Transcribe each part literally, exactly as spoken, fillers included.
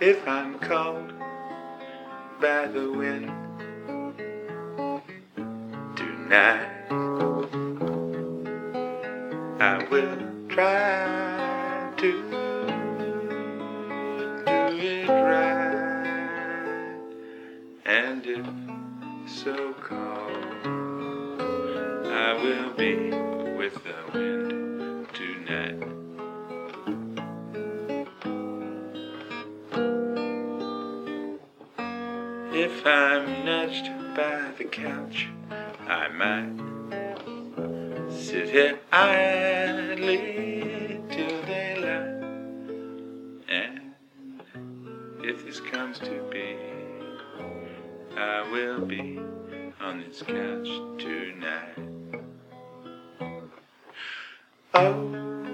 if I'm called by the wind tonight, I will try to do it right, and if so called, I will be with the wind tonight. If I'm nudged by the couch, I might sit here idly till daylight. And if this comes to be, I will be on this couch tonight. Oh,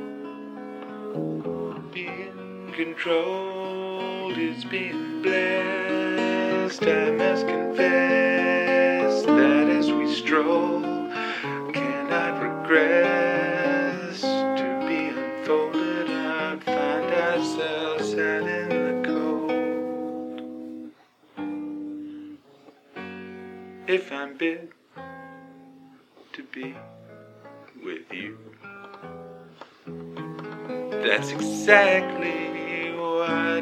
being controlled is being blessed. I must confess that as we stroll, cannot regress to be unfolded out, find ourselves out in the cold. If I'm bid to be with you, that's exactly what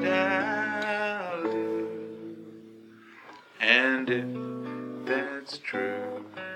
I'll do. And if that's true,